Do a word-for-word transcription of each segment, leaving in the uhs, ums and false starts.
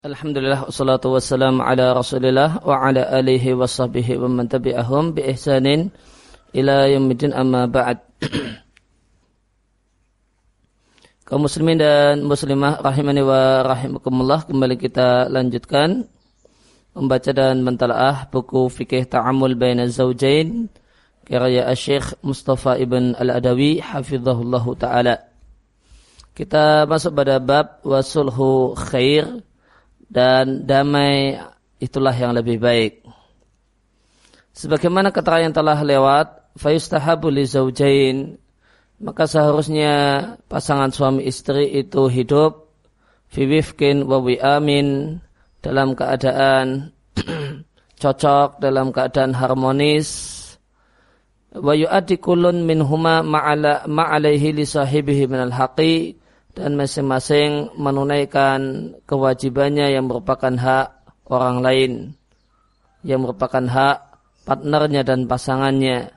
Alhamdulillah wassalatu wassalamu ala Rasulillah wa ala alihi wa sahbihi wa man tabi'ahum bi ihsanin ila yaumil amma ba'd. Kaum muslimin dan muslimah rahimani wa rahimakumullah, kembali kita lanjutkan membaca dan mentalaah buku Fikih Ta'amul Baina Zawjain karya Syekh Mustafa Ibn Al-Adawi hafizahullahu ta'ala. Kita masuk pada bab wasulhu khair, dan damai itulah yang lebih baik. Sebagaimana keterangan yang telah lewat, fayustahabu li zawjain, maka seharusnya pasangan suami istri itu hidup fi wifqin wa wi'amin, dalam keadaan cocok, dalam keadaan harmonis. Wa yu'addi kullun minhuma ma'ala ma'alaihi li sahibihi minal haqi, dan masing-masing menunaikan kewajibannya yang merupakan hak orang lain, yang merupakan hak partnernya dan pasangannya.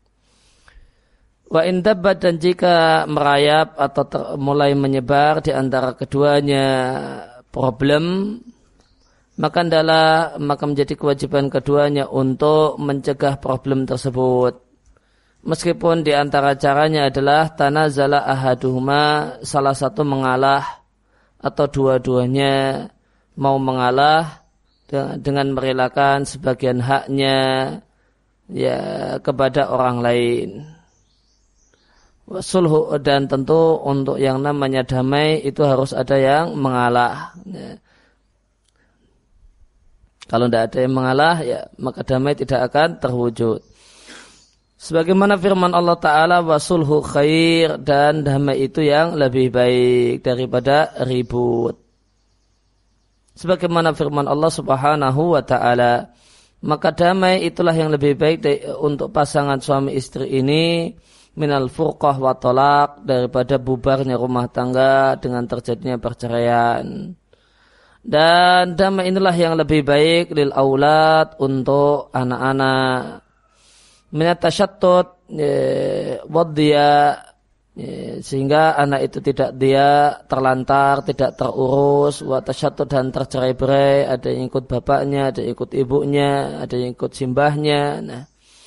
Wa in dabbat, dan jika merayap atau ter- mulai menyebar di antara keduanya problem, maka adalah maka menjadi kewajiban keduanya untuk mencegah problem tersebut. Meskipun di antara caranya adalah tanazala ahaduhuma, salah satu mengalah atau dua-duanya mau mengalah dengan merelakan sebagian haknya ya kepada orang lain. Sulhu, dan tentu untuk yang namanya damai itu harus ada yang mengalah. Ya. Kalau tidak ada yang mengalah, ya maka damai tidak akan terwujud. Sebagaimana firman Allah Ta'ala, wasulhu khair, dan damai itu yang lebih baik daripada ribut. Sebagaimana firman Allah Subhanahu wa Ta'ala, maka damai itulah yang lebih baik untuk pasangan suami istri ini minal furqah wa talaq, daripada bubarnya rumah tangga dengan terjadinya perceraian. Dan damai inilah yang lebih baik lil aulad, untuk anak-anak. Minatasyatut waddiya, sehingga anak itu tidak dia terlantar, tidak terurus, watasyatut, dan tercerai-berai, ada yang ikut bapaknya, ada yang ikut ibunya, ada yang ikut simbahnya. Nah,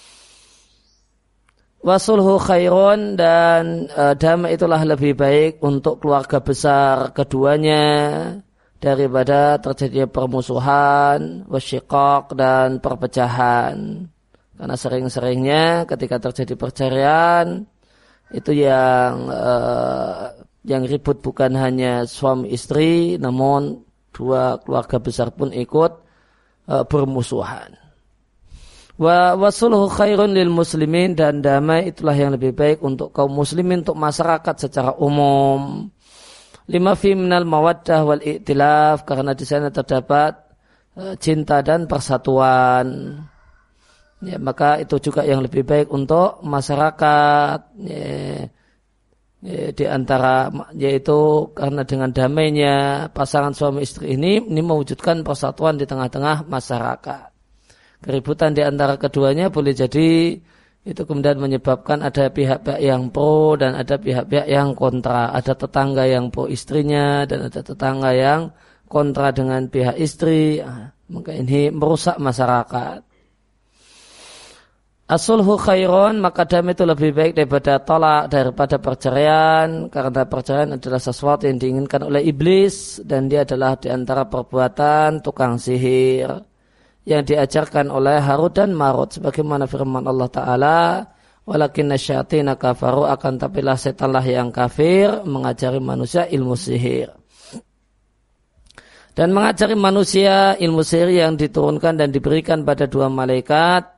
wasulhu khairun, dan uh, damai itulah lebih baik untuk keluarga besar keduanya daripada terjadinya permusuhan, wasyiqaq, dan perpecahan. Karena sering-seringnya ketika terjadi perceraian itu yang uh, yang ribut bukan hanya suami istri, namun dua keluarga besar pun ikut uh, bermusuhan. Wa wasulhu khairun lil muslimin, dan damai itulah yang lebih baik untuk kaum muslimin, untuk masyarakat secara umum. Lima fi minal mawaddah wal i'tilaf, karena di sana terdapat uh, cinta dan persatuan. Ya, maka itu juga yang lebih baik untuk masyarakat, ya, ya, di antara, yaitu karena dengan damainya pasangan suami istri ini ini mewujudkan persatuan di tengah-tengah masyarakat. Keributan di antara keduanya boleh jadi itu kemudian menyebabkan ada pihak-pihak yang pro dan ada pihak-pihak yang kontra, ada tetangga yang pro istrinya dan ada tetangga yang kontra dengan pihak istri. Maka ini merusak masyarakat. Asulhu khairun, maka damai itu lebih baik daripada tolak, daripada perceraian, karena perceraian adalah sesuatu yang diinginkan oleh iblis, dan dia adalah di antara perbuatan tukang sihir yang diajarkan oleh Harut dan Marut, sebagaimana firman Allah Ta'ala, walakinna syayatina kafaru, akan tapilah setanlah yang kafir mengajari manusia ilmu sihir. Dan mengajari manusia ilmu sihir yang diturunkan dan diberikan pada dua malaikat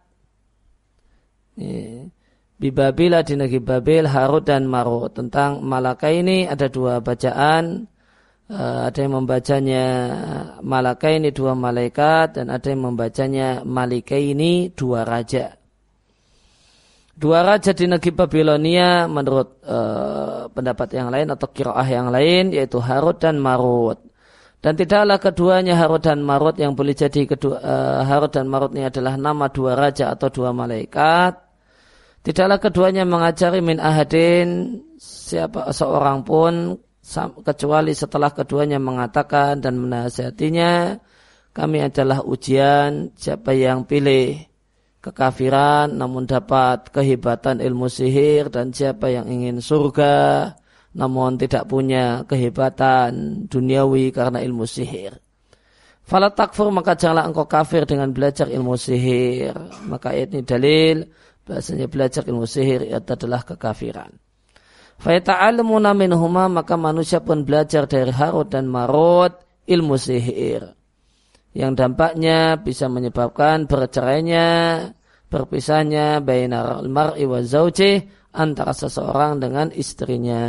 Bibabila, di negeri Babil, Harut dan Marut. Tentang Malaka ini ada dua bacaan, ada yang membacanya Malaka ini dua malaikat, dan ada yang membacanya Malika ini dua raja. Dua raja di negeri Babilonia menurut uh, pendapat yang lain atau qiraah yang lain, yaitu Harut dan Marut. Dan tidaklah keduanya Harut dan Marut yang boleh jadi kedua, uh, Harut dan Marut ini adalah nama dua raja atau dua malaikat. Tidaklah keduanya mengajari min ahadin, siapa seorang pun kecuali setelah keduanya mengatakan dan menasihatinya, kami adalah ujian siapa yang pilih kekafiran namun dapat kehebatan ilmu sihir, dan siapa yang ingin surga namun tidak punya kehebatan duniawi karena ilmu sihir. Fala takfur, maka janganlah engkau kafir dengan belajar ilmu sihir. Maka ini dalil bahasanya belajar ilmu sihir itu adalah kekafiran. Fa yata'allamuna minhuma, maka manusia pun belajar dari Harut dan Marut ilmu sihir, yang dampaknya bisa menyebabkan bercerainya, berpisahnya bainar al-mar'i wa zawjih, antara seseorang dengan istrinya.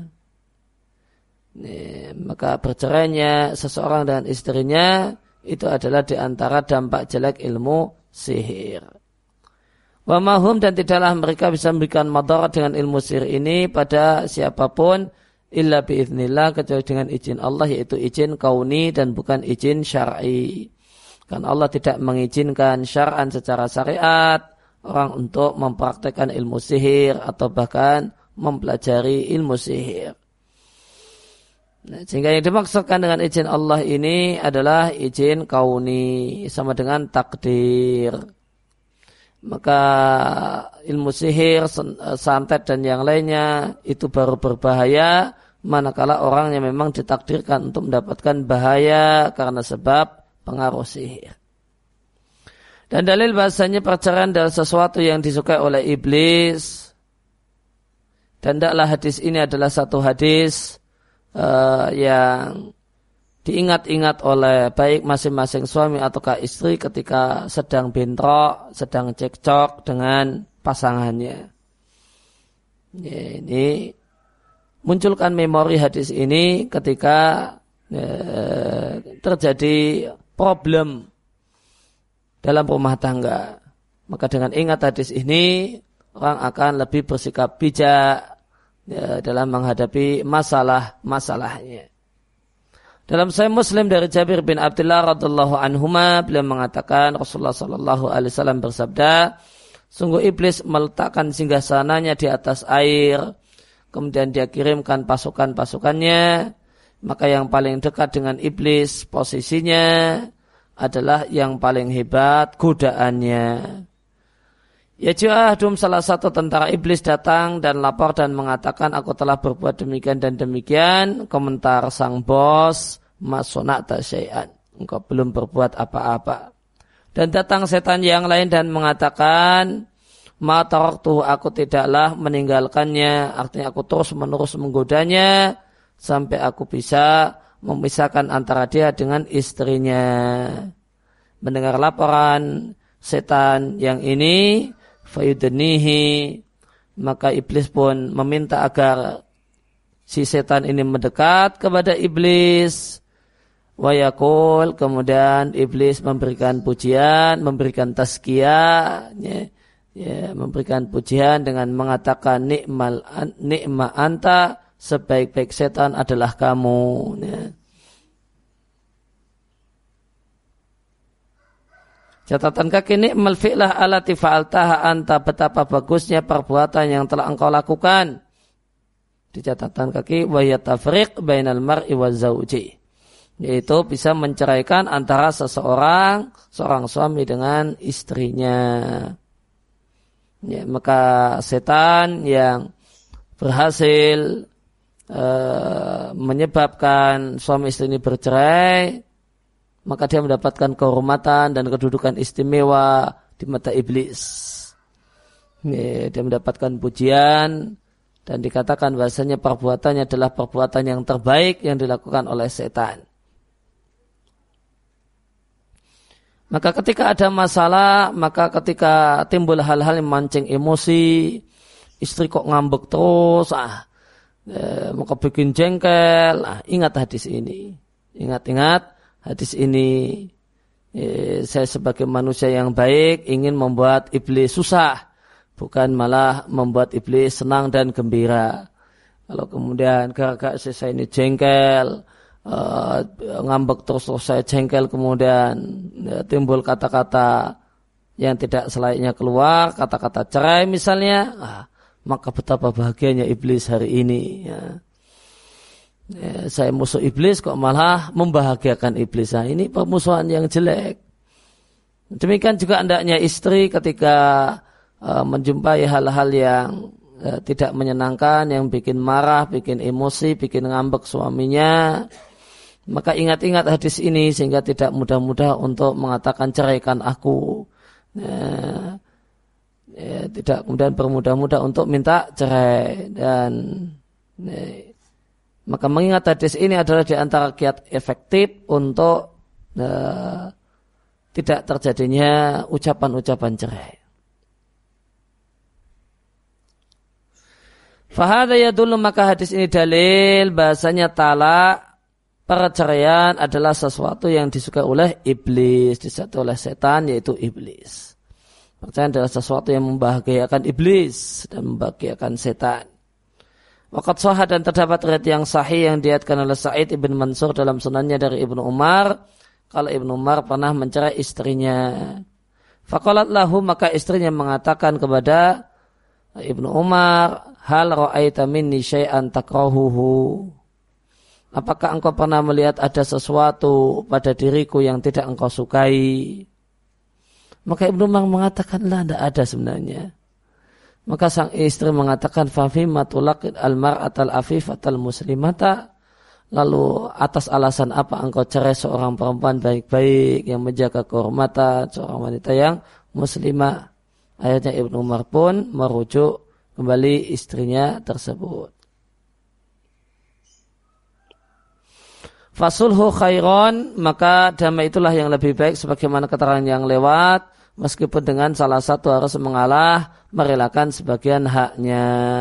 Nih, maka bercerainya seseorang dengan istrinya itu adalah di antara dampak jelek ilmu sihir. Wa mahum, dan tidaklah mereka bisa memberikan madarat dengan ilmu sihir ini pada siapapun illa biiznillah, kecuali dengan izin Allah, yaitu izin kauni dan bukan izin syar'i. Karena Allah tidak mengizinkan syar'an secara syariat orang untuk mempraktekkan ilmu sihir atau bahkan mempelajari ilmu sihir. Nah, sehingga yang dimaksudkan dengan izin Allah ini adalah izin kauni, sama dengan takdir. Maka ilmu sihir, santet dan yang lainnya itu baru berbahaya manakala orang yang memang ditakdirkan untuk mendapatkan bahaya karena sebab pengaruh sihir. Dan dalil bahasanya perceraian adalah sesuatu yang disukai oleh iblis. Dan tidaklah hadis ini adalah satu hadis uh, yang diingat-ingat oleh baik masing-masing suami ataukah istri ketika sedang bentrok, sedang cekcok dengan pasangannya. Ya, ini munculkan memori hadis ini ketika uh, terjadi problem dalam rumah tangga. Maka dengan ingat hadis ini, orang akan lebih bersikap bijak ya, dalam menghadapi masalah-masalahnya. Dalam Sahih Muslim dari Jabir bin Abdullah radhiyallahu anhuma, beliau mengatakan Rasulullah sallallahu alaihi wasallam bersabda, sungguh iblis meletakkan singgasananya di atas air, kemudian dia kirimkan pasukan-pasukannya, maka yang paling dekat dengan iblis posisinya adalah yang paling hebat godaannya. Ya ju'ahdum, salah satu tentara iblis datang dan lapor dan mengatakan, aku telah berbuat demikian dan demikian. Komentar sang bos, ma sona'ta syai'an, engkau belum berbuat apa-apa. Dan datang setan yang lain dan mengatakan, ma taraktuhu, aku tidaklah meninggalkannya, artinya aku terus menerus menggodanya sampai aku bisa memisahkan antara dia dengan istrinya. Mendengar laporan setan yang ini, fayudnihi, maka iblis pun meminta agar si setan ini mendekat kepada iblis. Wa yaqul, kemudian iblis memberikan pujian, memberikan tazkiyah, ya, ya, memberikan pujian dengan mengatakan nikmal nikma anta, sebaik-baik setan adalah kamu. Ya. Catatan kaki, ni'mal fi'lah alati fa'altaha anta, betapa bagusnya perbuatan yang telah engkau lakukan. Di catatan kaki, wa yatafriq bainal mar'i wa zawji, yaitu bisa menceraikan antara seseorang, seorang suami dengan istrinya. Ya, maka setan yang berhasil Uh, menyebabkan suami istri ini bercerai, maka dia mendapatkan kehormatan dan kedudukan istimewa di mata iblis. Dia mendapatkan pujian dan dikatakan bahasanya perbuatannya adalah perbuatan yang terbaik yang dilakukan oleh setan. Maka ketika ada masalah, maka ketika timbul hal-hal yang memancing emosi, istri kok ngambek terus, ah Eh, maka bikin jengkel. Nah, ingat hadis ini. Ingat-ingat hadis ini. Eh, saya sebagai manusia yang baik ingin membuat iblis susah, bukan malah membuat iblis senang dan gembira. Kalau kemudian gara-gara saya ini jengkel, eh, ngambek terus, terus saya jengkel, kemudian ya, timbul kata-kata yang tidak selayaknya keluar, kata-kata cerai misalnya, ah, maka betapa bahagianya iblis hari ini. Ya. Ya, saya musuh iblis kok malah membahagiakan iblis. Nah, ini permusuhan yang jelek. Demikian juga hendaknya istri ketika uh, menjumpai hal-hal yang uh, tidak menyenangkan, yang bikin marah, bikin emosi, bikin ngambek suaminya, maka ingat-ingat hadis ini sehingga tidak mudah-mudah untuk mengatakan ceraikan aku. Ya, ya, tidak kemudian bermudah-mudah untuk minta cerai. Dan ya, maka mengingat hadis ini adalah di antara kiat efektif untuk uh, tidak terjadinya ucapan-ucapan cerai. Fahada yadullu, maka hadis ini dalil bahasanya talak, perceraian adalah sesuatu yang disukai oleh iblis, disukai oleh setan, yaitu iblis. Perceraian adalah sesuatu yang membahagiakan iblis dan membahagiakan setan. Waqad shahha, dan terdapat riwayat yang sahih yang diriwayatkan oleh Sa'id ibn Mansur dalam sunannya dari Ibnu Umar, kalau Ibnu Umar pernah mencerai istrinya. Faqalat lahu, maka istrinya mengatakan kepada Ibnu Umar, hal ra'aita minni syai'an takrahuhu, apakah engkau pernah melihat ada sesuatu pada diriku yang tidak engkau sukai? Maka Ibnu Umar mengatakan, lah, tidak ada sebenarnya. Maka sang istri mengatakan, fafima tulaqid al-mar'atal afifatal muslimata, lalu atas alasan apa engkau cerai seorang perempuan baik-baik yang menjaga kehormatan, seorang wanita yang muslimah? Akhirnya Ibnu Umar pun merujuk kembali istrinya tersebut. Fasulhu khairon, maka damai itulah yang lebih baik sebagaimana keterangan yang lewat, meskipun dengan salah satu harus mengalah, merelakan sebagian haknya.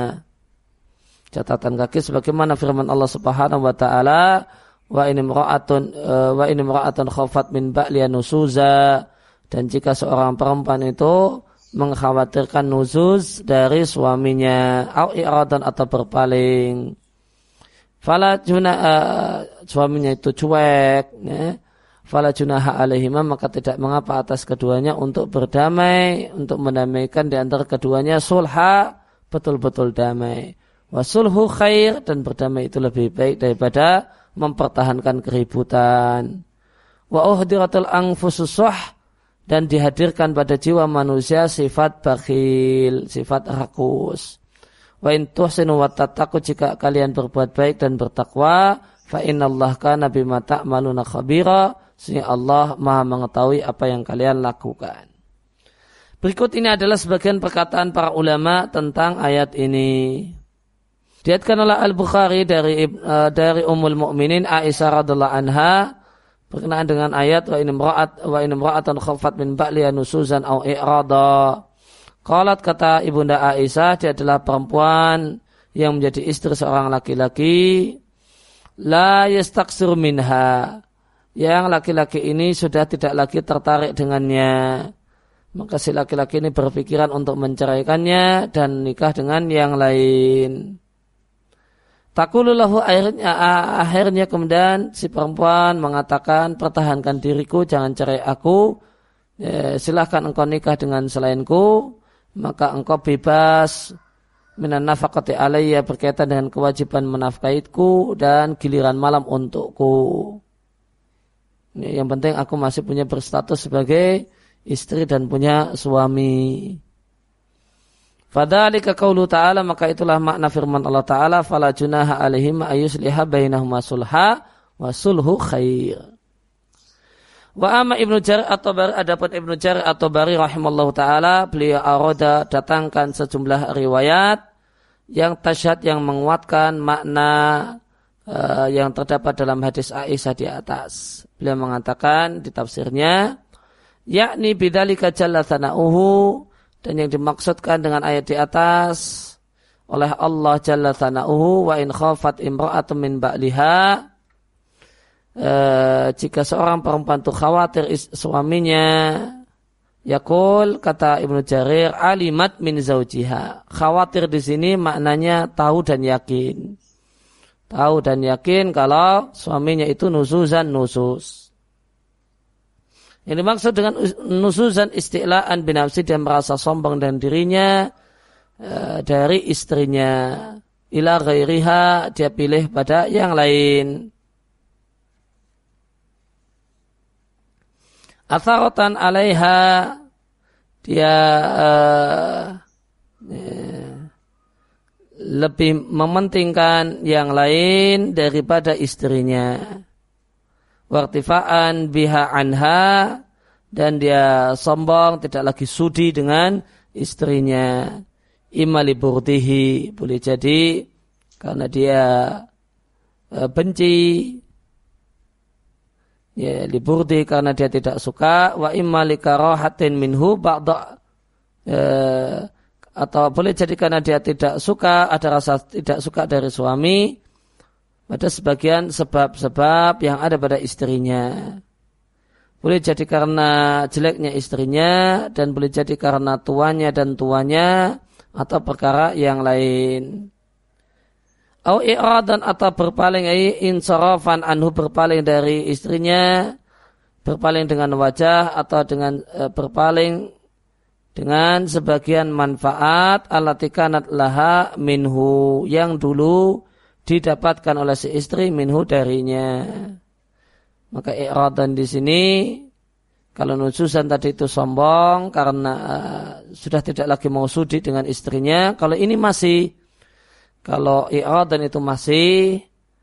Catatan kaki sebagaimana firman Allah Subhanahu wa taala, wa in imra'atun wa in imra'atun khafat min ba'liha nusuza, dan jika seorang perempuan itu mengkhawatirkan nuzuz dari suaminya, au i'radan, atau berpaling, fala junah, uh, suaminya itu cuek, ya, fala junaha alaihima, maka tidak mengapa atas keduanya untuk berdamai, untuk mendamaikan di antara keduanya, sulha, betul-betul damai. Wasulhu khair, dan berdamai itu lebih baik daripada mempertahankan keributan. Wa uhdiratul anfusus suh, dan dihadirkan pada jiwa manusia sifat bakhil, sifat rakus. Wa in tuhsinu wa tattaqu, jika kalian berbuat baik dan bertakwa, fa innallaha kana bima ta'maluna khabira, sehingga Allah Maha mengetahui apa yang kalian lakukan. Berikut ini adalah sebagian perkataan para ulama tentang ayat ini. Diriwayatkan oleh Al-Bukhari dari uh, dari Ummul Mukminin Aisyah radhiyallahu anha berkenaan dengan ayat wa in imra'at wa in imra'atan khafat min ba'liha nusuzan aw i'rada. Qalat, kata Ibunda Aisyah, dia adalah perempuan yang menjadi istri seorang laki-laki, la yastaksir minha, yang laki-laki ini sudah tidak lagi tertarik dengannya. Maka si laki-laki ini berpikiran untuk menceraikannya dan nikah dengan yang lain. Taqululahu, akhirnya, akhirnya kemudian si perempuan mengatakan, pertahankan diriku, jangan cerai aku, ya, silahkan engkau nikah dengan selainku, maka engkau bebas minan nafaqati alayya, berkaitan dengan kewajiban menafkahiku dan giliran malam untukku. Ya, yang penting aku masih punya berstatus sebagai istri dan punya suami. Fadzalika qaulu ta'ala, maka itulah makna firman Allah Ta'ala, fala junaha alaihim ayusliha bainahuma sulha wa sulhu khair. Wa amma Ibnu Jarir at-Tabari, adapun Ibnu Jarir at-Tabari rahimallahu ta'ala, beliau arada datangkan sejumlah riwayat yang tasyhad, yang menguatkan makna uh, yang terdapat dalam hadis Aisyah di atas. Beliau mengatakan di tafsirnya, yakni bidzalika jalla tsana'uhu, dan yang dimaksudkan dengan ayat di atas oleh Allah Jalla Thana'uhu, wa in khafat imra'atun min ba'liha, e, jika seorang perempuan itu khawatir suaminya, yaqul, kata Ibnu Jarir, alimat min zaujiha. Khawatir di sini maknanya tahu dan yakin. Tahu dan yakin kalau suaminya itu nusuzan nusus. Yang dimaksud dengan nusuzan isti'laan binafsi, dia merasa sombong dan dirinya e, dari istrinya. ila ghairiha, dia pilih pada yang lain. Atharatan alaiha, dia uh, ya, lebih mementingkan yang lain daripada istrinya. Wartifa'an biha anha, dan dia sombong, tidak lagi sudi dengan istrinya. Imma liburdihi, boleh jadi karena dia uh, benci, ya liburdi karena dia tidak suka, wa imma likarahatin minhu ba'da, uh, atau boleh jadi karena dia tidak suka, ada rasa tidak suka dari suami pada sebagian sebab-sebab yang ada pada istrinya. Boleh jadi karena jeleknya istrinya, dan boleh jadi karena tuanya dan tuanya, atau perkara yang lain. Au i'radan, atau berpaling, ai insarafan anhu, berpaling dari istrinya, berpaling dengan wajah atau dengan e, berpaling dengan sebagian manfaat allati kanat laha minhu, yang dulu didapatkan oleh si istri minhu darinya. Maka i'radan di sini, kalau nususan tadi itu sombong karena uh, sudah tidak lagi mau sudi dengan istrinya, kalau ini masih, kalau i'radan itu masih,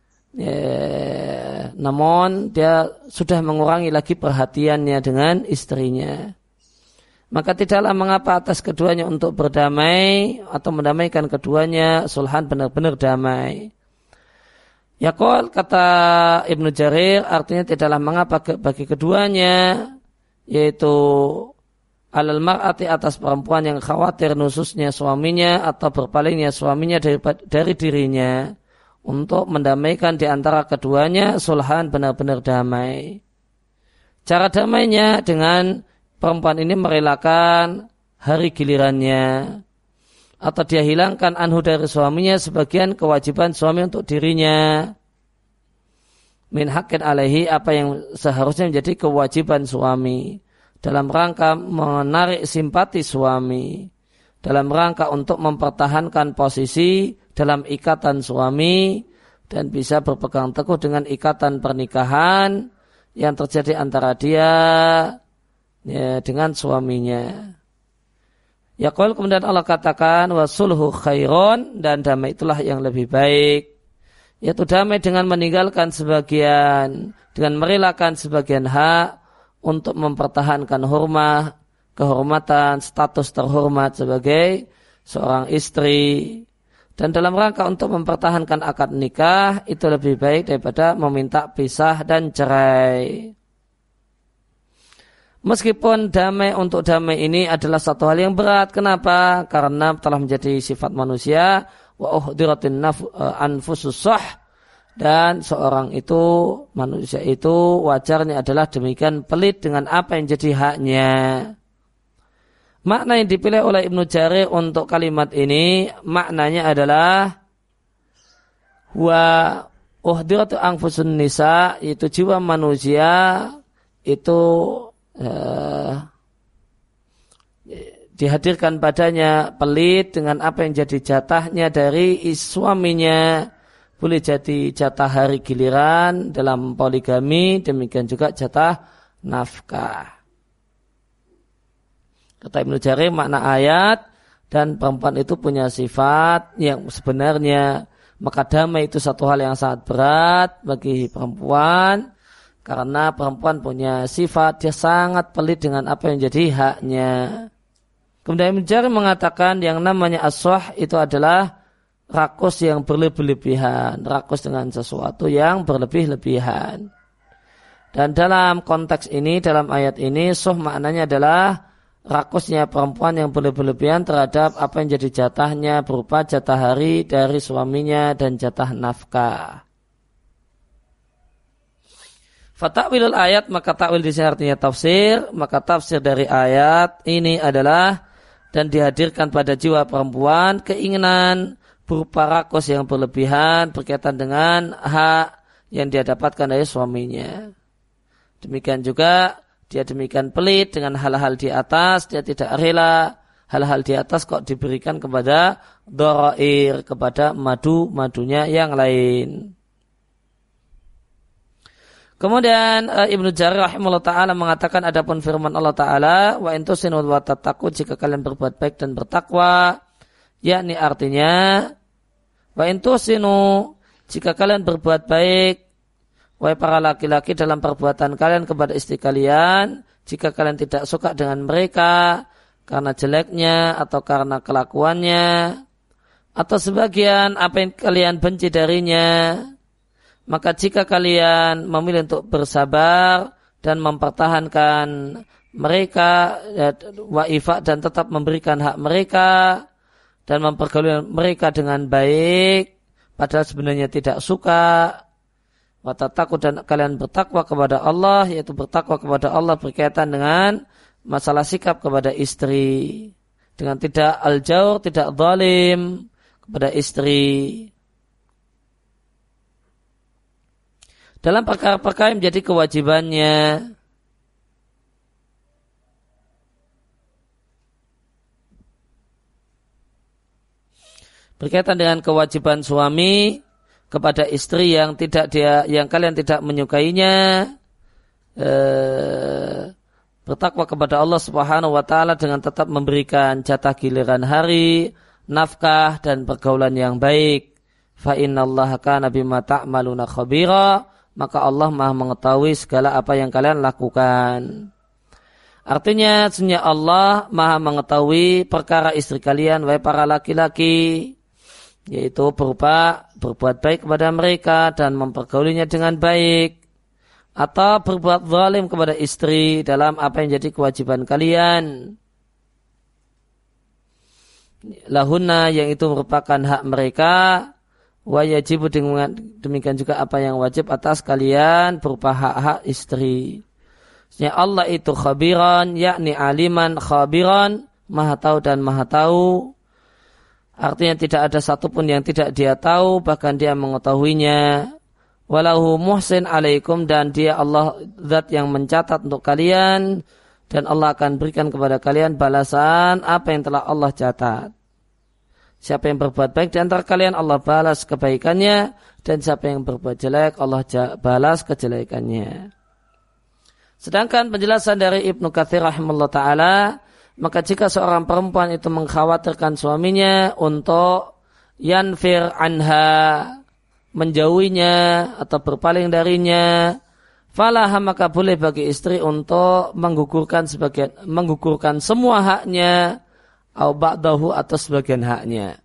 ya, namun dia sudah mengurangi lagi perhatiannya dengan istrinya, maka tidaklah mengapa atas keduanya untuk berdamai atau mendamaikan keduanya, sulhan benar-benar damai. Yaqul, kata Ibnu Jarir, artinya tidaklah mengapa bagi keduanya, yaitu alal mar'ati, atas perempuan yang khawatir nususnya suaminya atau berpalingnya suaminya dari, dari dirinya, untuk mendamaikan di antara keduanya, sulhan benar-benar damai. Cara damainya dengan perempuan ini merelakan hari gilirannya, atau dia hilangkan anhu dari suaminya sebagian kewajiban suami untuk dirinya. Min haqqin alaihi, apa yang seharusnya menjadi kewajiban suami, dalam rangka menarik simpati suami, dalam rangka untuk mempertahankan posisi dalam ikatan suami, dan bisa berpegang teguh dengan ikatan pernikahan yang terjadi antara dia, ya, dengan suaminya. Yaqul, kemudian Allah katakan, wasulhu khairun, dan damai itulah yang lebih baik, yaitu damai dengan meninggalkan sebagian, dengan merelakan sebagian hak untuk mempertahankan hormat, kehormatan, status terhormat sebagai seorang istri, dan dalam rangka untuk mempertahankan akad nikah, itu lebih baik daripada meminta pisah dan cerai. Meskipun damai untuk damai ini adalah satu hal yang berat. Kenapa? Karena telah menjadi sifat manusia. Wa uhdiratin anfusus shah, dan seorang itu, manusia itu wajarnya adalah demikian pelit dengan apa yang jadi haknya. Makna yang dipilih oleh Ibnu Jarir untuk kalimat ini, maknanya adalah wa uhdiratu anfusun nisa, itu jiwa manusia itu Uh, dihadirkan padanya pelit dengan apa yang jadi jatahnya dari suaminya. Boleh jadi jatah hari giliran dalam poligami, demikian juga jatah nafkah. Kata Ibnu Jarir, makna ayat, dan perempuan itu punya sifat yang sebenarnya, maka damai itu satu hal yang sangat berat bagi perempuan. Karena perempuan punya sifat, dia sangat pelit dengan apa yang jadi haknya. Kemudian Ibnu Jarir mengatakan yang namanya as-shah itu adalah rakus yang berlebih-lebihan, rakus dengan sesuatu yang berlebih-lebihan. Dan dalam konteks ini, dalam ayat ini, shah maknanya adalah rakusnya perempuan yang berlebih-lebihan terhadap apa yang jadi jatahnya berupa jatah hari dari suaminya dan jatah nafkah. Fatakwilul ayat, maka takwil di sini artinya tafsir, maka tafsir dari ayat ini adalah, dan dihadirkan pada jiwa perempuan keinginan berupa rakus yang berlebihan berkaitan dengan hak yang dia dapatkan dari suaminya. Demikian juga dia demikian pelit dengan hal-hal di atas, dia tidak rela hal-hal di atas kok diberikan kepada dharair, kepada madu-madunya yang lain. Kemudian uh, Ibnu Jarir rahimahullah ta'ala mengatakan adapun firman Allah ta'ala wa in tusinu wa tattaqu, jika kalian berbuat baik dan bertakwa, yakni artinya wa in tusinu, jika kalian berbuat baik wahai para laki-laki dalam perbuatan kalian kepada istri kalian, jika kalian tidak suka dengan mereka karena jeleknya atau karena kelakuannya atau sebagian apa yang kalian benci darinya, maka jika kalian memilih untuk bersabar dan mempertahankan mereka wa ifa, dan tetap memberikan hak mereka dan mempergauli mereka dengan baik padahal sebenarnya tidak suka, wa tattaqu, dan kalian bertakwa kepada Allah, yaitu bertakwa kepada Allah berkaitan dengan masalah sikap kepada istri dengan tidak al-jawr, tidak zalim kepada istri dalam perkara-perkara yang menjadi kewajibannya. Berkaitan dengan kewajiban suami kepada istri yang tidak dia, yang kalian tidak menyukainya, eh, bertakwa kepada Allah Subhanahu wa taala dengan tetap memberikan jatah giliran hari, nafkah dan pergaulan yang baik. Fa innallaha kana bima ta'maluna khabira, maka Allah Maha mengetahui segala apa yang kalian lakukan. Artinya, sesungguhnya Allah Maha mengetahui perkara istri kalian, wahai para laki-laki, yaitu berupa berbuat baik kepada mereka dan mempergaulinya dengan baik, atau berbuat zalim kepada istri dalam apa yang jadi kewajiban kalian. Lahunna, yang itu merupakan hak mereka, wa yajibu, demikian juga apa yang wajib atas kalian berupa hak-hak istri. Sesungguhnya Allah itu khabiran, yakni aliman khabiran, maha tahu dan maha tahu. Artinya tidak ada satupun yang tidak dia tahu, bahkan dia mengetahuinya. Walahu muhsin alaikum, dan dia Allah zat yang mencatat untuk kalian, dan Allah akan berikan kepada kalian balasan apa yang telah Allah catat. Siapa yang berbuat baik di antara kalian, Allah balas kebaikannya, dan siapa yang berbuat jelek, Allah balas kejelekannya. Sedangkan penjelasan dari Ibnu Katsir rahimahullah ta'ala, maka jika seorang perempuan itu mengkhawatirkan suaminya untuk yanfir anha, menjauhinya atau berpaling darinya, falaha, maka boleh bagi istri untuk menggugurkan sebagian, menggugurkan semua haknya, au ba'dahu, atau sebagian haknya,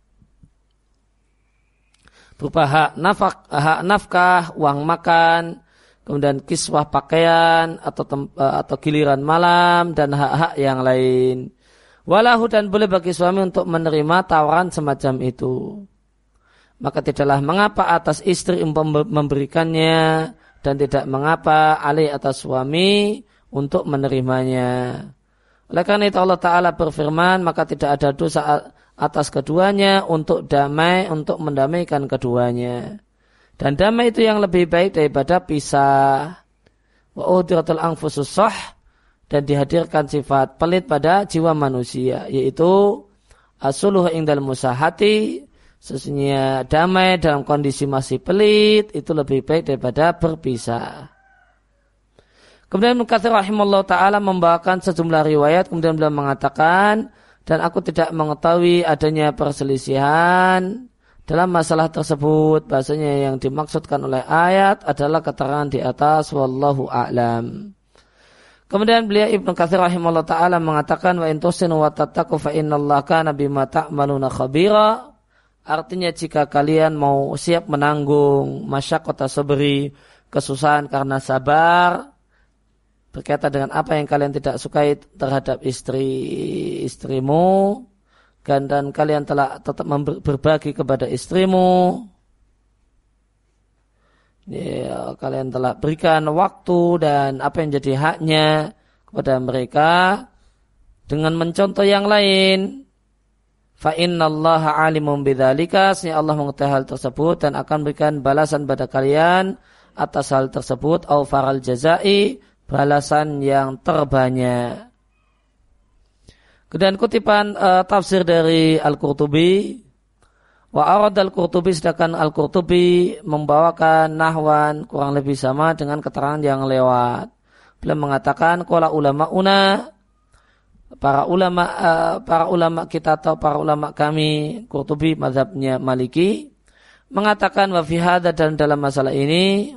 berupa hak nafkah, hak nafkah, uang makan, kemudian kiswah pakaian atau tem, atau giliran malam dan hak-hak yang lain. Walahu, dan boleh bagi suami untuk menerima tawaran semacam itu. Maka tidaklah mengapa atas istri memberikannya, dan tidak mengapa alih atas suami untuk menerimanya. Oleh karena itu Allah Ta'ala berfirman, maka tidak ada dosa atas keduanya untuk damai, untuk mendamaikan keduanya. Dan damai itu yang lebih baik daripada pisah. Wa udhiratul anfusus shah, dan dihadirkan sifat pelit pada jiwa manusia, yaitu asuluh indal musahati, sesungguhnya damai dalam kondisi masih pelit itu lebih baik daripada berpisah. Kemudian Ibnu Katsir rahimahullah ta'ala membawakan sejumlah riwayat, kemudian beliau mengatakan, dan aku tidak mengetahui adanya perselisihan dalam masalah tersebut, bahasanya yang dimaksudkan oleh ayat adalah keterangan di atas, wallahu a'lam. Kemudian beliau Ibnu Katsir rahimahullah ta'ala mengatakan, wa in tusinu wa tattaqu fa innallaha kana bima ta'maluna khabira. Artinya, jika kalian mau siap menanggung masyaqqata sabri, kesusahan karena sabar, berkaitan dengan apa yang kalian tidak sukai terhadap istri-istrimu, dan, dan kalian telah tetap berbagi kepada istrimu, ya, kalian telah berikan waktu dan apa yang jadi haknya kepada mereka dengan mencontoh yang lain. Fa innallaha alimun bidzalika, sesungguhnya Allah mengetahui hal tersebut dan akan berikan balasan pada kalian atas hal tersebut, au faral jazai, balasan yang terbanyak. Kemudian kutipan uh, tafsir dari Al-Qurtubi, wa arad Al-Qurtubi, sedangkan Al-Qurtubi membawakan nahwan kurang lebih sama dengan keterangan yang lewat. Beliau mengatakan qala ulama'una, para ulama uh, para ulama kita atau para ulama kami, Qurtubi mazhabnya Maliki, mengatakan wa fi hadza, dan dalam masalah ini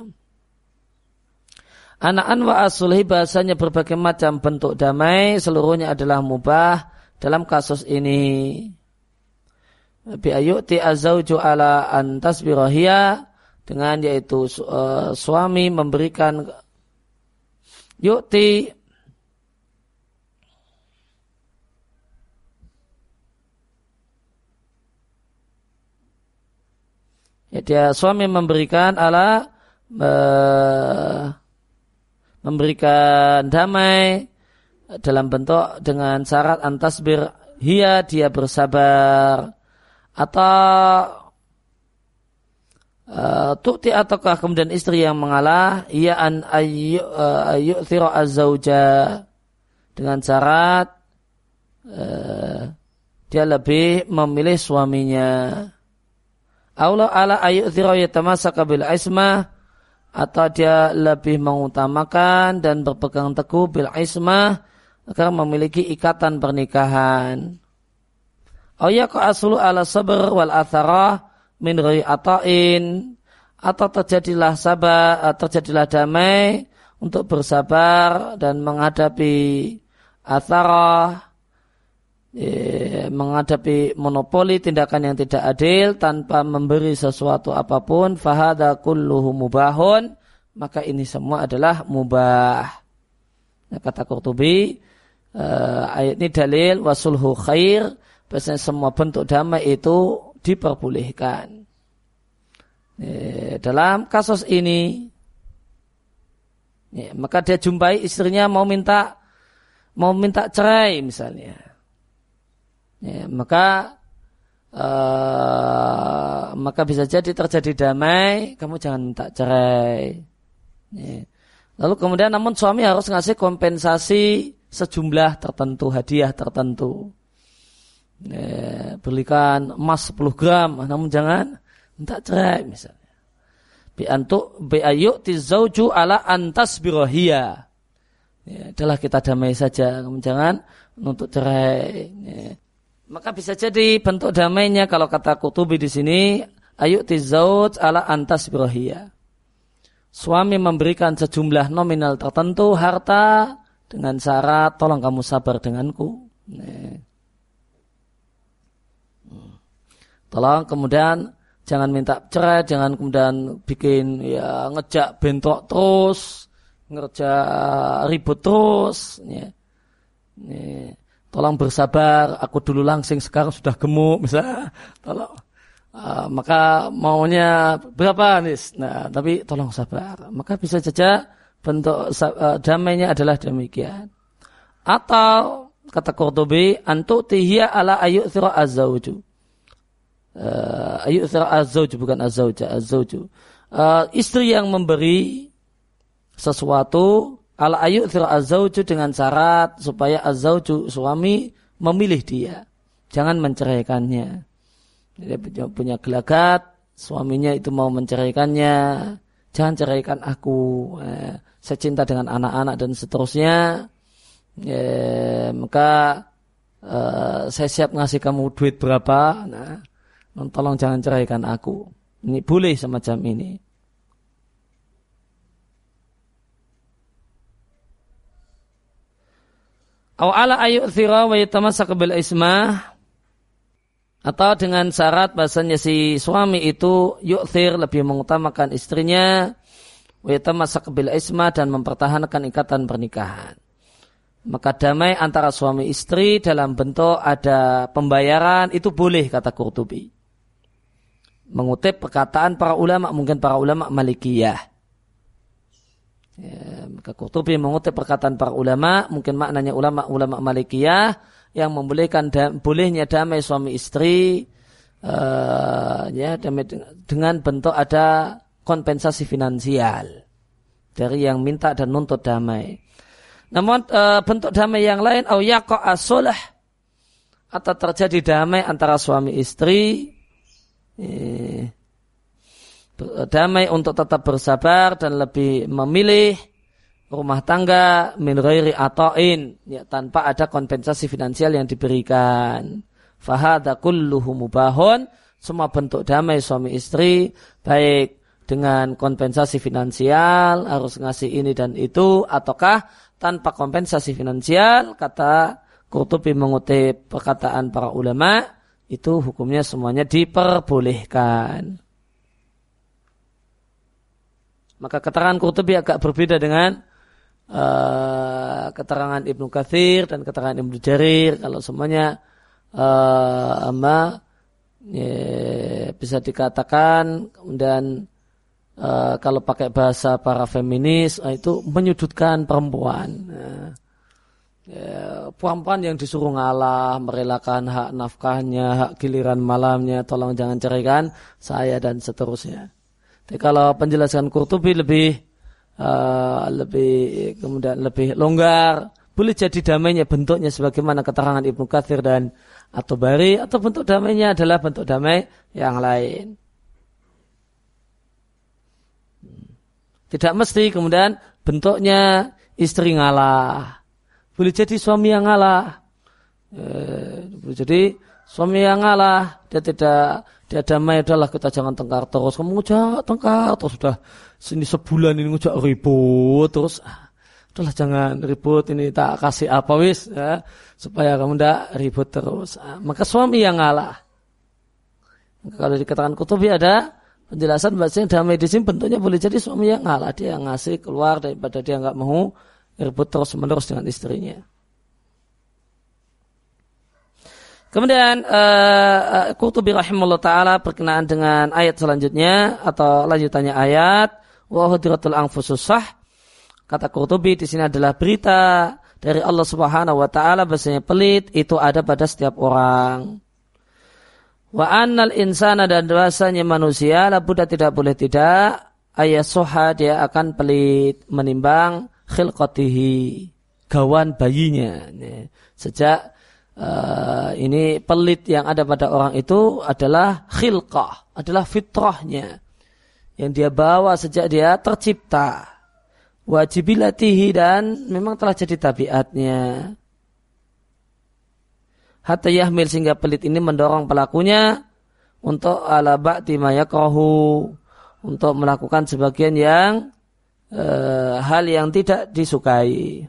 Ana'an wa asulhi, bahasanya berbagai macam bentuk damai seluruhnya adalah mubah dalam kasus ini. Bi ayuti azauju ala an tasbirahia, dengan yaitu uh, suami memberikan yu'ti ya, dia suami memberikan ala uh, memberikan damai dalam bentuk dengan syarat antasbir hiya, dia bersabar, atau uh, tukti ataukah kemudian istri yang mengalah ia an ayyu'thira uh, az-zawja, dengan syarat uh, dia lebih memilih suaminya. Aula ala ayyu'thira yatamasaka bil ismah, atau dia lebih mengutamakan dan berpegang teguh bil ismah agar memiliki ikatan pernikahan. Ayyaka aslu ala sabr wal atharah min ghairi ata'in, atau terjadilah sabar, terjadilah damai untuk bersabar dan menghadapi atharah, eh, menghadapi monopoli tindakan yang tidak adil tanpa memberi sesuatu apapun. Fahada kulluhu mubahun, maka ini semua adalah mubah. Nah, kata Qurtubi, eh, ayat ini dalil wasulhu khair, bahasanya semua bentuk damai itu diperbolehkan. Eh, dalam kasus ini, ya, maka dia jumpai istrinya mau minta mau minta cerai misalnya. Ya, maka uh, maka bisa jadi terjadi damai, kamu jangan minta cerai. Ya. Lalu kemudian namun suami harus ngasih kompensasi sejumlah tertentu, hadiah tertentu. Ya, belikan emas sepuluh gram, namun jangan minta cerai misalnya. Bi antu bi ayyuti zauju ala antas birohia. Ya, adalah kita damai saja, namun jangan untuk cerai. Ya. Maka bisa jadi bentuk damainya kalau kata Qurtubi di sini ayyuti zauj ala antas birohia. Suami memberikan sejumlah nominal tertentu harta dengan syarat tolong kamu sabar denganku. Nih. Tolong kemudian jangan minta cerai, jangan kemudian bikin ya ngejak bentrok terus, ngerja ribut terus. Nih. Nih. Tolong bersabar, aku dulu langsing sekarang sudah gemuk misalnya. Tolong. Uh, maka maunya berapa nih? Nah, tapi tolong sabar. Maka bisa saja bentuk uh, damainya adalah demikian. Atau kata Qurtubi, antu'tihya ala ayyu'thira az-zawju. Uh, ayyu'thira az-zawju bukan az-zawja, az-zawju. Uh, istri yang memberi sesuatu ala ayyu'thira az-zawju dengan syarat supaya az-zawju suami memilih dia, jangan menceraikannya. Dia punya gelagat, suaminya itu mau menceraikannya, jangan ceraikan aku, eh, saya cinta dengan anak-anak dan seterusnya, eh, maka eh, saya siap ngasih kamu duit berapa, nah, tolong jangan ceraikan aku. Ini boleh semacam ini. Aw ala ayyu'thira wa yatamassak bil ismah, atau dengan syarat bahasanya si suami itu yu'thir, lebih mengutamakan istrinya, wa yatamassak bil ismah, dan mempertahankan ikatan pernikahan. Maka damai antara suami istri dalam bentuk ada pembayaran itu boleh, kata Qurtubi. Mengutip perkataan para ulama, mungkin para ulama Malikiyah. Ya, maka Qurtubi mengutip perkataan para ulama, mungkin maknanya ulama-ulama Malikiyah yang membolehkan da- bolehnya damai suami istri, uh, ya damai dengan bentuk ada kompensasi finansial dari yang minta dan nuntut damai. Namun uh, bentuk damai yang lain, au yaqa as-sulh, atau terjadi damai antara suami istri, eh, damai untuk tetap bersabar dan lebih memilih rumah tangga min ghairi ata'in, ya, tanpa ada kompensasi finansial yang diberikan. Fahadha kulluhu mubahun, semua bentuk damai suami istri, baik dengan kompensasi finansial, harus ngasih ini dan itu, ataukah tanpa kompensasi finansial, kata Qurtubi mengutip perkataan para ulama, itu hukumnya semuanya diperbolehkan. Maka keterangan Qurtubi agak berbeda dengan uh, keterangan Ibnu Katsir dan keterangan Ibnu Jarir. Kalau semuanya uh, ama, ya, bisa dikatakan, dan uh, kalau pakai bahasa para feminis, uh, itu menyudutkan perempuan. Uh, ya, perempuan yang disuruh ngalah, merelakan hak nafkahnya, hak giliran malamnya, tolong jangan ceraikan saya, dan seterusnya. Jadi kalau penjelasan Qurtubi lebih uh, lebih kemudian lebih longgar, boleh jadi damainya bentuknya sebagaimana keterangan Ibnu Katsir dan At-Tabari, atau bentuk damainya adalah bentuk damai yang lain. Tidak mesti kemudian bentuknya istri ngalah, boleh jadi suami yang ngalah, eh, boleh jadi suami yang ngalah, dia tidak dia damai, adalah kita jangan tengkar terus, kamu ngejak tengkar terus, sudah sini sebulan ini ngejak ribut terus, udahlah jangan ribut, ini tak kasih apa wis, ya, supaya kamu tidak ribut terus. Maka suami yang ngalah. Kalau dikatakan Qurtubi ada penjelasan bahasanya damai di sini bentuknya boleh jadi suami yang ngalah, dia yang ngasih keluar daripada dia nggak mau ribut terus menerus dengan istrinya. Kemudian uh, Qurtubi rahimahullah ta'ala berkenaan dengan ayat selanjutnya atau lanjutannya ayat wa hudiratul anfusus sah. Kata Qurtubi di sini adalah berita dari Allah Subhanahu wa taala bahasanya pelit itu ada pada setiap orang. Wa annal insana, dan bahasanya manusia la budda tidak boleh tidak ayasuha, dia akan pelit menimbang khilqatihi, gawan bayinya. Sejak Uh, ini pelit yang ada pada orang itu adalah khilqah, adalah fitrahnya yang dia bawa sejak dia tercipta, wajibilatihi, dan memang telah jadi tabiatnya. Hatta yahmil, sehingga pelit ini mendorong pelakunya untuk ala ba'ti ma yakrahu, untuk melakukan sebagian yang uh, hal yang tidak disukai.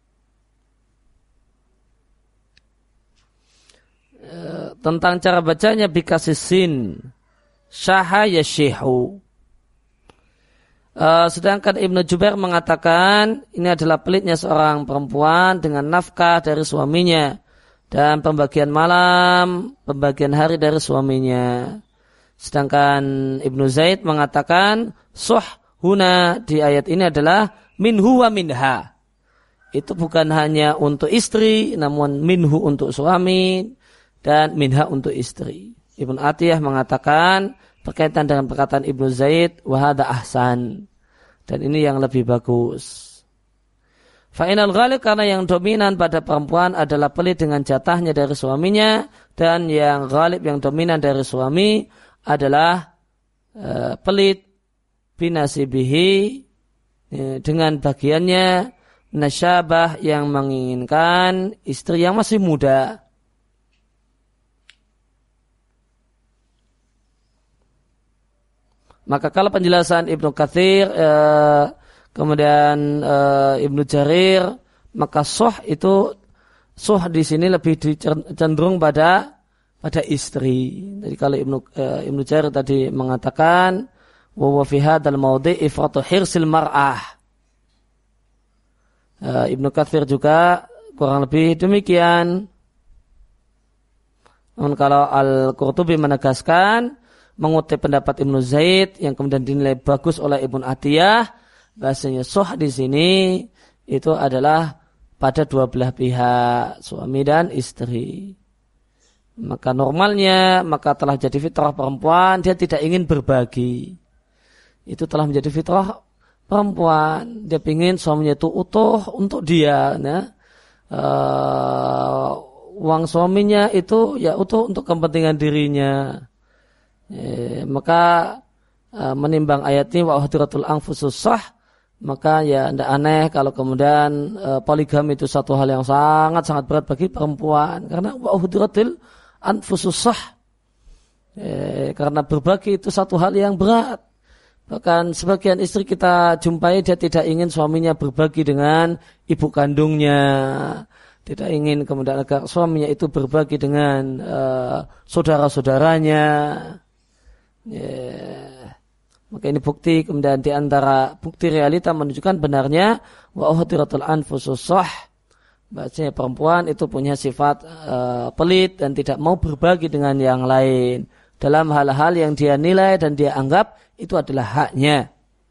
Tentang cara bacanya bikasisin syaha yashihu. Uh, sedangkan Ibnu Jubair mengatakan ini adalah pelitnya seorang perempuan dengan nafkah dari suaminya dan pembagian malam, pembagian hari dari suaminya. Sedangkan Ibnu Zaid mengatakan suh huna di ayat ini adalah minhu wa minha. Itu bukan hanya untuk istri, namun minhu untuk suami dan minha untuk istri. Ibnu Atiyah mengatakan berkaitan dengan perkataan Ibnu Zaid, wahada ahsan, dan ini yang lebih bagus. Fa'inal ghalib, karena yang dominan pada perempuan adalah pelit dengan jatahnya dari suaminya, dan yang ghalib, yang dominan dari suami adalah uh, pelit binasibihi, ya, dengan bagiannya nasyabah, yang menginginkan istri yang masih muda. Maka kalau penjelasan Ibnu Katsir eh, kemudian eh, Ibnu Jarir, maka soh itu soh di sini lebih cenderung pada pada istri. Jadi kalau Ibnu eh, Ibnu Jarir tadi mengatakan wa fi hadzal mawdi' ifratu hirsil mar'ah. Eh, Ibnu Katsir juga kurang lebih demikian. Namun kalau Al-Qurtubi menegaskan, mengutip pendapat Ibnu Zaid yang kemudian dinilai bagus oleh Ibnu Atiyah, bahasanya soh di sini itu adalah pada dua belah pihak, suami dan istri. Maka normalnya, maka telah jadi fitrah perempuan, dia tidak ingin berbagi. Itu telah menjadi fitrah perempuan. Dia ingin suaminya itu utuh untuk dia, nah, uh, uang suaminya itu ya utuh untuk kepentingan dirinya, e, maka e, menimbang ayat ini wa uhdiratul anfusus shah, maka ya tidak aneh kalau kemudian e, poligami itu satu hal yang sangat-sangat berat bagi perempuan, karena wa uhdiratul anfusus shah, e, karena berbagi itu satu hal yang berat. Bahkan sebagian istri kita jumpai dia tidak ingin suaminya berbagi dengan ibu kandungnya, tidak ingin kemudian agar suaminya itu berbagi dengan uh, saudara-saudaranya. Yeah. Maka ini bukti, kemudian di antara bukti realita menunjukkan benarnya wa uhdiratul anfusus shah, bahasanya perempuan itu punya sifat uh, pelit dan tidak mau berbagi dengan yang lain dalam hal-hal yang dia nilai dan dia anggap itu adalah haknya.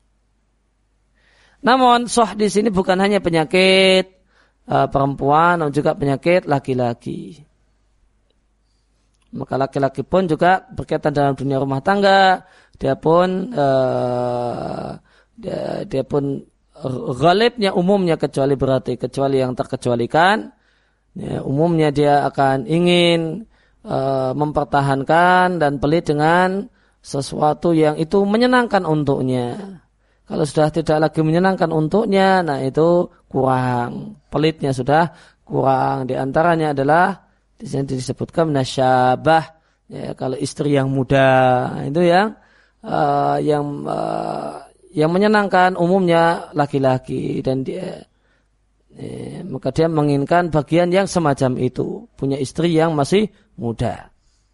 Namun shah di sini bukan hanya penyakit uh, perempuan, namun juga penyakit laki-laki. Maka laki-laki pun juga berkaitan dalam dunia rumah tangga, dia pun uh, dia, dia pun ghalibnya umumnya kecuali berarti kecuali yang terkecualikan, ya, umumnya dia akan ingin uh, mempertahankan dan pelit dengan sesuatu yang itu menyenangkan untuknya. Kalau sudah tidak lagi menyenangkan untuknya, nah itu kurang. Pelitnya sudah kurang. Di antaranya adalah di sini disebutkan nasyabah. Ya, kalau istri yang muda itu yang uh, yang uh, yang menyenangkan umumnya laki-laki dan dia eh, maka dia menginginkan bagian yang semacam itu, punya istri yang masih muda.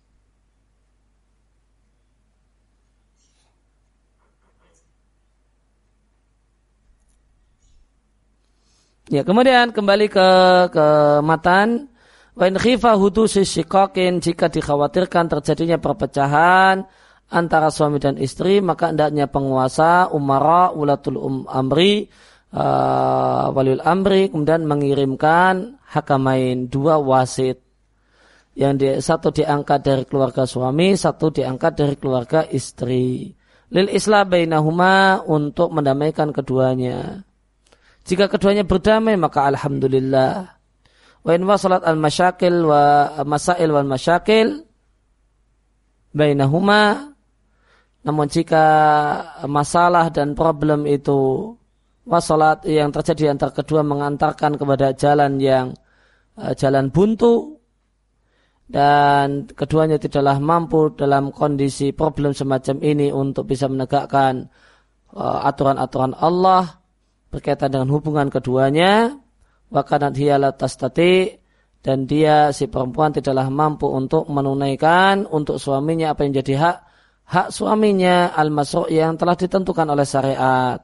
Ya, kemudian kembali ke ke matan, wa in khifa hudusi shiqaqin, jika dikhawatirkan terjadinya perpecahan antara suami dan istri, maka hendaknya penguasa, umara, ulatul um, amri, uh, waliul amri, kemudian mengirimkan hakamain, dua wasit, yang di, satu diangkat dari keluarga suami, satu diangkat dari keluarga istri, lil islah bainahuma, untuk mendamaikan keduanya. Jika keduanya berdamai maka alhamdulillah. Wa in wasalat al masyakil wa masail wal masyakil bainahuma, namun jika masalah dan problem itu wasalat yang terjadi antara kedua mengantarkan kepada jalan yang uh, jalan buntu dan keduanya tidaklah mampu dalam kondisi problem semacam ini untuk bisa menegakkan uh, aturan-aturan Allah berkaitan dengan hubungan keduanya, wa kanat hiya la tastati, dan dia si perempuan tidaklah mampu untuk menunaikan untuk suaminya apa yang jadi hak hak suaminya al-masru' yang telah ditentukan oleh syariat.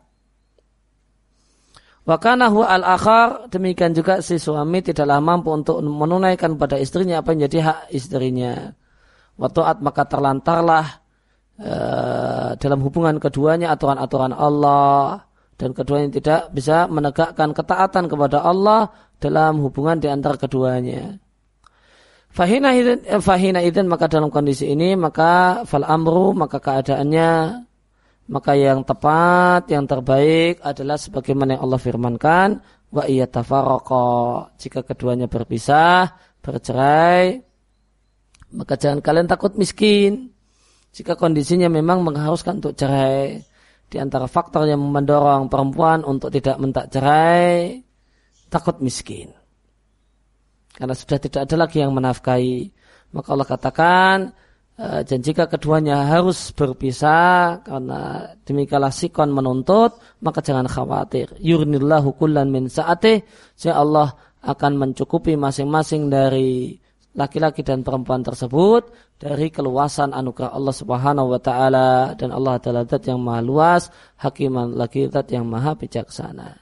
Wa kana huwa al-akhar, demikian juga si suami tidaklah mampu untuk menunaikan pada istrinya apa yang jadi hak istrinya. Wa ta'at, maka terlantarlah uh, dalam hubungan keduanya aturan-aturan Allah, dan keduanya tidak bisa menegakkan ketaatan kepada Allah dalam hubungan di antara keduanya. Fahina idin, fahina idin, maka dalam kondisi ini maka fal amru, maka keadaannya, maka yang tepat, yang terbaik adalah sebagaimana yang Allah firmankan, wa iyatafarraqa, jika keduanya berpisah, bercerai, maka jangan kalian takut miskin. Jika kondisinya memang mengharuskan untuk cerai, di antara faktor yang mendorong perempuan untuk tidak minta cerai, takut miskin. Karena sudah tidak ada lagi yang menafkahi. Maka Allah katakan, dan jika keduanya harus berpisah, karena demikianlah sikon menuntut, maka jangan khawatir. Yurnillahu kullan min sa'atih, sehingga Allah akan mencukupi masing-masing dari laki-laki dan perempuan tersebut dari keluasan anugerah Allah Subhanahu wa taala, dan Allah adalah zat yang maha luas, hakiman lagi zat yang maha bijaksana.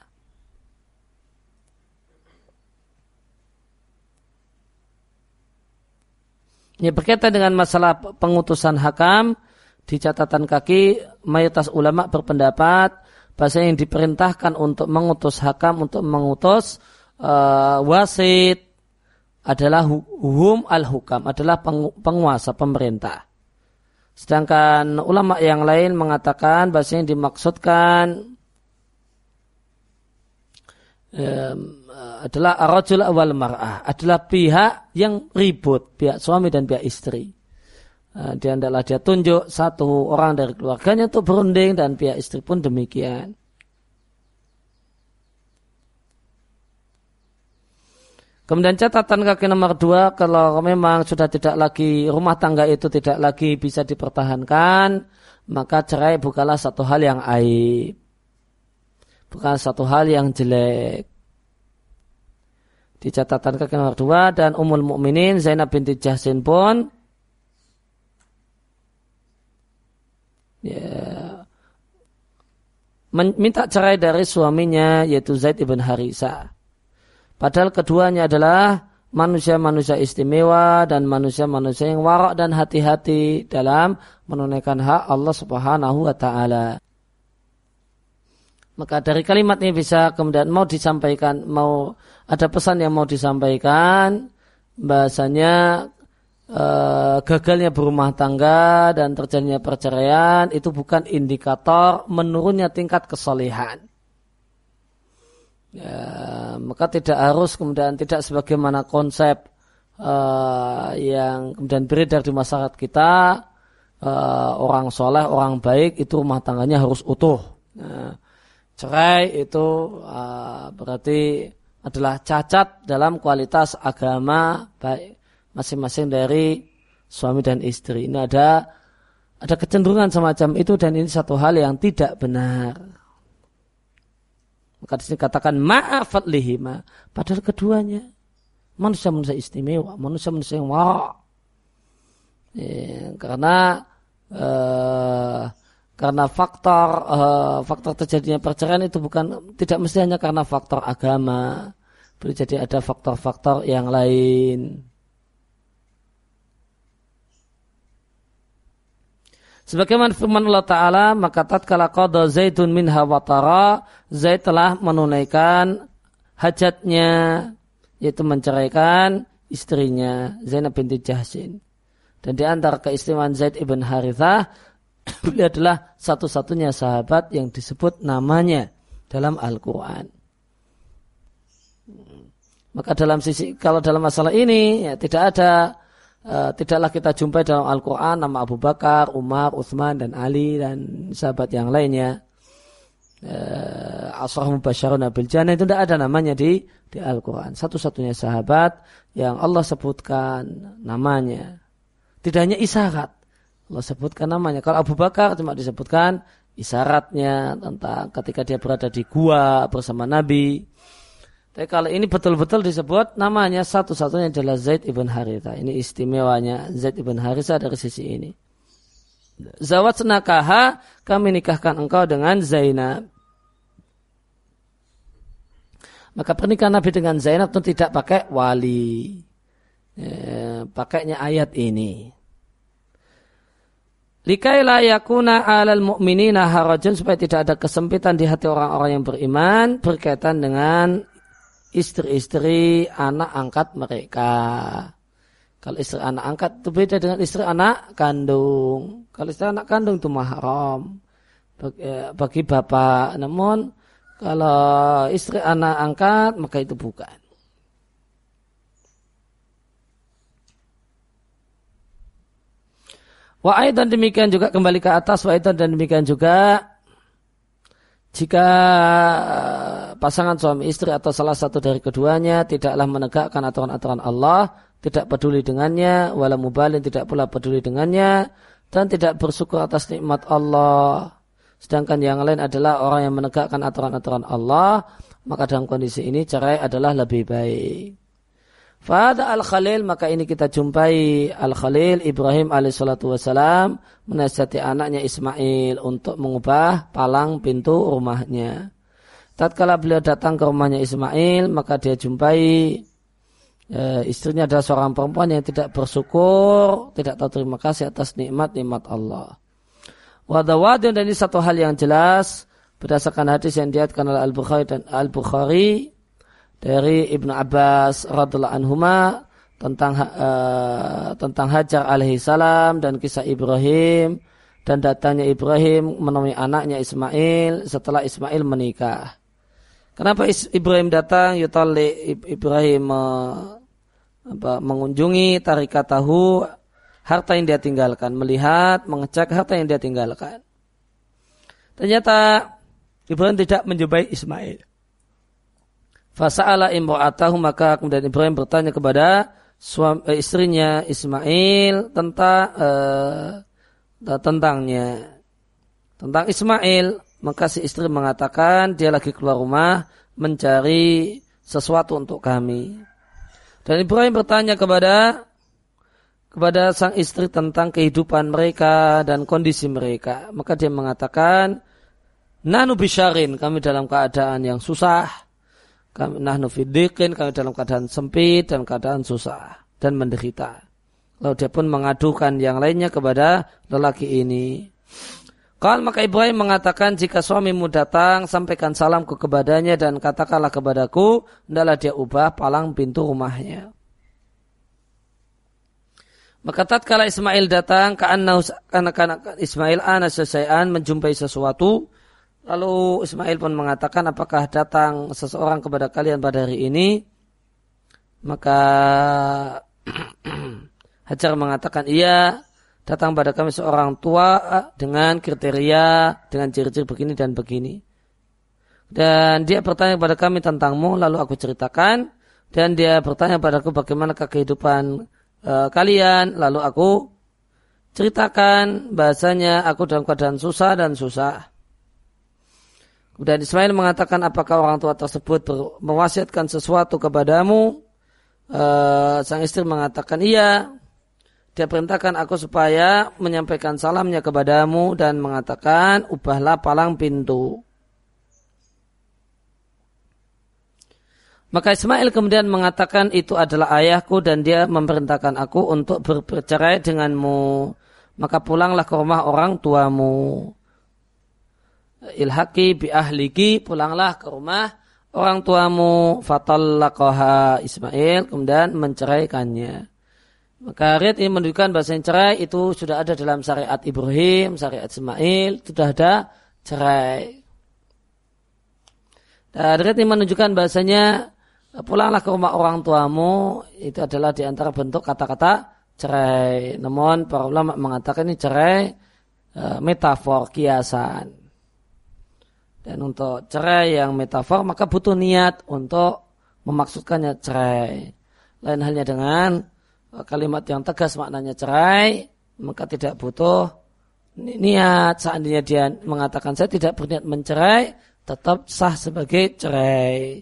Ini berkaitan dengan masalah pengutusan hakam, di catatan kaki mayoritas ulama berpendapat bahasa yang diperintahkan untuk mengutus hakam, untuk mengutus uh, wasit adalah hum al-hukam, adalah penguasa, pemerintah. Sedangkan ulama yang lain mengatakan bahasa yang dimaksudkan um, adalah ar-rajul wal mar'ah, adalah pihak yang ribut, pihak suami dan pihak istri. Dia adalah dia tunjuk satu orang dari keluarganya untuk berunding dan pihak istri pun demikian. Kemudian catatan kaki nomor dua, kalau memang sudah tidak lagi, rumah tangga itu tidak lagi bisa dipertahankan, maka cerai bukanlah satu hal yang aib. Bukan satu hal yang jelek. Di catatan kaki nomor dua, dan Ummul Mukminin Zainab binti Jahsin pun ya, minta cerai dari suaminya, yaitu Zaid ibn Harisah. Padahal keduanya adalah manusia-manusia istimewa dan manusia-manusia yang warak dan hati-hati dalam menunaikan hak Allah Subhanahu wa taala. Maka dari kalimat ini bisa kemudian mau disampaikan, mau ada pesan yang mau disampaikan, bahasanya eh, gagalnya berumah tangga dan terjadinya perceraian itu bukan indikator menurunnya tingkat kesalehan. Ya, maka tidak harus kemudian tidak sebagaimana konsep uh, yang kemudian beredar di masyarakat kita, uh, orang soleh, orang baik itu rumah tangganya harus utuh. Nah, cerai itu uh, berarti adalah cacat dalam kualitas agama baik masing-masing dari suami dan istri. Ini ada ada kecenderungan semacam itu dan ini satu hal yang tidak benar. Maka disini katakan ma'afat lihima, padahal keduanya manusia-manusia istimewa, manusia-manusia yang warak. Ya, karena eh, karena faktor eh, faktor terjadinya perceraian itu bukan tidak mesti hanya karena faktor agama, boleh jadi ada faktor-faktor yang lain. Sebagaimana firman Allah Ta'ala, maka tatkala qada Zaidun minha watara, Zaid telah menunaikan hajatnya, yaitu menceraikan istrinya, Zainab binti Jahsin. Dan di antara keistimewaan Zaid ibn Harithah, beliau adalah satu-satunya sahabat yang disebut namanya dalam Al-Quran. Maka dalam sisi, kalau dalam masalah ini, ya, tidak ada Uh, tidaklah kita jumpai dalam Al-Quran nama Abu Bakar, Umar, Utsman dan Ali dan sahabat yang lainnya. Uh, Ashar Mubasysyarun bil Jannah itu tidak ada namanya di di Al-Quran. Satu-satunya sahabat yang Allah sebutkan namanya. Tidak hanya isyarat, Allah sebutkan namanya. Kalau Abu Bakar cuma disebutkan isyaratnya tentang ketika dia berada di gua bersama Nabi. Tapi kalau ini betul-betul disebut namanya satu-satunya adalah Zaid ibn Harithah. Ini istimewanya Zaid ibn Harithah dari sisi ini. Zawajnakaha, kami nikahkan engkau dengan Zainab. Maka pernikahan Nabi dengan Zainab itu tidak pakai wali. Ya, pakainya ayat ini. Likai la yakuna 'alal mu'minina harajun, supaya tidak ada kesempitan di hati orang-orang yang beriman berkaitan dengan istri-istri anak angkat mereka. Kalau istri anak angkat itu beda dengan istri anak kandung. Kalau istri anak kandung itu mahram bagi, bagi bapak. Namun kalau istri anak angkat maka itu bukan. Wa aidan, demikian juga kembali ke atas, wa aidan, dan demikian juga jika pasangan suami istri atau salah satu dari keduanya tidaklah menegakkan aturan-aturan Allah, tidak peduli dengannya, wala mubalin, tidak pula peduli dengannya, dan tidak bersyukur atas nikmat Allah, sedangkan yang lain adalah orang yang menegakkan aturan-aturan Allah, maka dalam kondisi ini cerai adalah lebih baik. Fada al-Khalil, maka ini kita jumpai al-Khalil Ibrahim alaihissalatu wassalam menasihati anaknya Ismail untuk mengubah palang pintu rumahnya. Tatkala beliau datang ke rumahnya Ismail, maka dia jumpai e, istrinya adalah seorang perempuan yang tidak bersyukur, tidak tahu terima kasih atas nikmat-nikmat Allah. Wadawadun, dan ini satu hal yang jelas berdasarkan hadis yang diriwayatkan oleh Al-Bukhari dan Al-Bukhari dari Ibnu Abbas radhiyallahu anhuma tentang uh, tentang Hajar alaihi salam dan kisah Ibrahim dan datangnya Ibrahim menemui anaknya Ismail setelah Ismail menikah. Kenapa Ibrahim datang? Yutalli Ibrahim uh, apa, mengunjungi tarikatahu, harta yang dia tinggalkan, melihat, mengecek harta yang dia tinggalkan. Ternyata Ibrahim tidak menjumpai Ismail. Fasa'ala imra'atahu, maka kemudian Ibrahim bertanya kepada suami, eh, istrinya Ismail tentang eh, tentangnya, tentang Ismail. Maka si istri mengatakan dia lagi keluar rumah mencari sesuatu untuk kami. Dan Ibrahim bertanya kepada kepada sang istri tentang kehidupan mereka dan kondisi mereka. Maka dia mengatakan, nahnu bisyarin, kami dalam keadaan yang susah. Kami nahnu fidiqin, kami dalam keadaan sempit dan keadaan susah dan menderita. Lalu dia pun mengadukan yang lainnya kepada lelaki ini. Qal, maka Ibrahim mengatakan, jika suamimu datang, sampaikan salamku kepadanya dan katakanlah kepadaku, hendaklah dia ubah palang pintu rumahnya. Maka tatkala Ismail datang, ka'annahu anak-anak Ismail ana syai'an, menjumpai sesuatu. Lalu Ismail pun mengatakan, apakah datang seseorang kepada kalian pada hari ini? Maka Hajar mengatakan, iya, datang pada kami seorang tua dengan kriteria, dengan ciri-ciri begini dan begini. Dan dia bertanya kepada kami tentangmu, lalu aku ceritakan. Dan dia bertanya padaku bagaimana kehidupan uh, kalian, lalu aku ceritakan bahasanya aku dalam keadaan susah dan susah. Kemudian Ismail mengatakan, apakah orang tua tersebut mewasiatkan sesuatu kepadamu? Uh, sang istri mengatakan, iya. Dia perintahkan aku supaya menyampaikan salamnya kepadamu dan mengatakan, ubahlah palang pintu. Maka Ismail kemudian mengatakan, itu adalah ayahku dan dia memerintahkan aku untuk bercerai denganmu. Maka pulanglah ke rumah orang tuamu. Ilhaqi bi ahliki, pulanglah ke rumah orang tuamu. Fatallaqaha, Ismail kemudian menceraikannya. Maka riwayat ini menunjukkan bahasa cerai itu sudah ada dalam syariat Ibrahim, syariat Ismail, sudah ada cerai. Dan riwayat ini menunjukkan bahasanya pulanglah ke rumah orang tuamu, itu adalah di antara bentuk kata-kata cerai. Namun para ulama mengatakan ini cerai e, metafor, kiasan. Dan untuk cerai yang metafor maka butuh niat untuk memaksudkannya cerai. Lain halnya dengan kalimat yang tegas maknanya cerai, maka tidak butuh niat. Seandainya dia mengatakan saya tidak berniat mencerai, tetap sah sebagai cerai.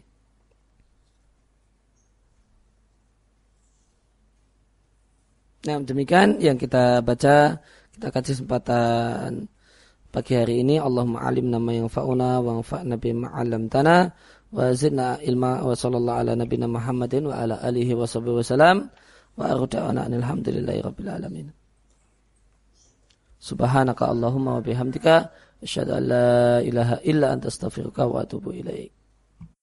Nah, demikian yang kita baca, kita kasih kesempatan pagi hari ini. Allahumma alimna ma yanfa'una wa anfa'na bima 'allamtana wa zidna ilma, wa sallallahu ala nabiyyina Muhammadin wa ala alihi wa sahbihi wasallam. Wa aruda'ana alhamdulillahi rabbil alamin. Subhanaka Allahumma wa bihamdika asyhadu an la ilaha illa anta astaghfiruka wa atubu ilaik.